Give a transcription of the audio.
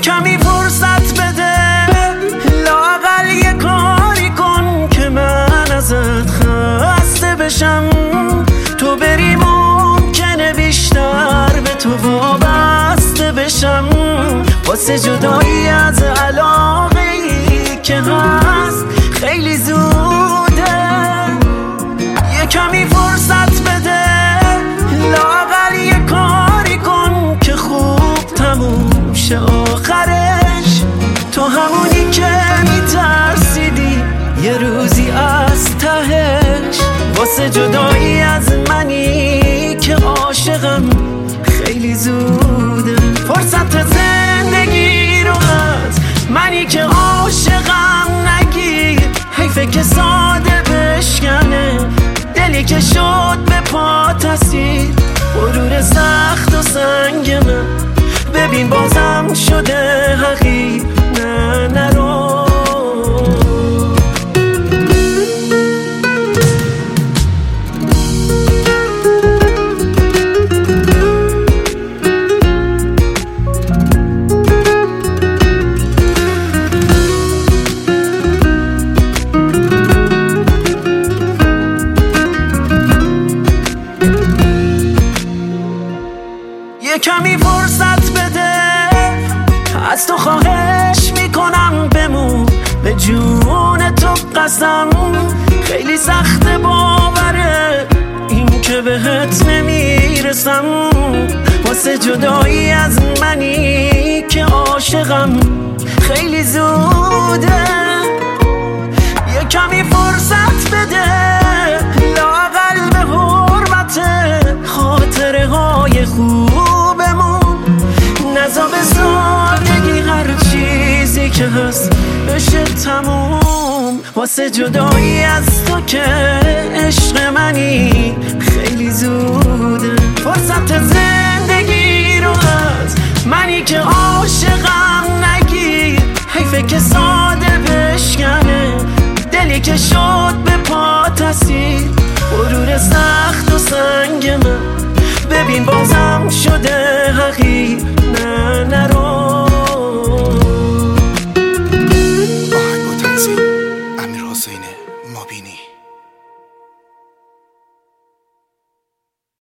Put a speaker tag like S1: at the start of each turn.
S1: کمی فرصت بده، لااقل یه کاری کن که من ازت خسته بشم. تو بری ممکنه بیشتر به تو وابسته بشم. واسه جدایی از علاقه‌ای که هست خیلی زوده. یه کمی فرصت بده، لااقل یه کاری کن که خوب تموم شه آخرش. تو همونی که میترسیدی یه روزی از تهش. واسه جدایی از منی که عاشقم خیلی زوده. فرصت زندگی رو از منی که عاشقم نگیر. حیفه که ساده بشکنه دلی که شد به پا تسیر. غرور سخت و سنگ من ببین بازم شده حقیر. نه نرو. یه کمی فرصت بده، از تو خواهش میکنم بمون به جون تو قسم. خیلی سخت باوره این که بهت نمیرسم. واسه جدایی از منی که عاشقم خیلی زوده. یه کمی فرصت بده، لااقل به حرمت خاطره های خوبمون. نزا به سادگی هر چیزی که هست بشه تموم. واسه جدایی از تو که عشق منی خیلی زوده. فرصت زندگی رو از منی که عاشقم نگیر. حیفه که ساده بشکنه دلی که شد به پا تسیر. غرور سخت و سنگ من ببین بازم شده حقیر. نه نرو.
S2: آهنگ با تنظیم امیر حسین مابینی.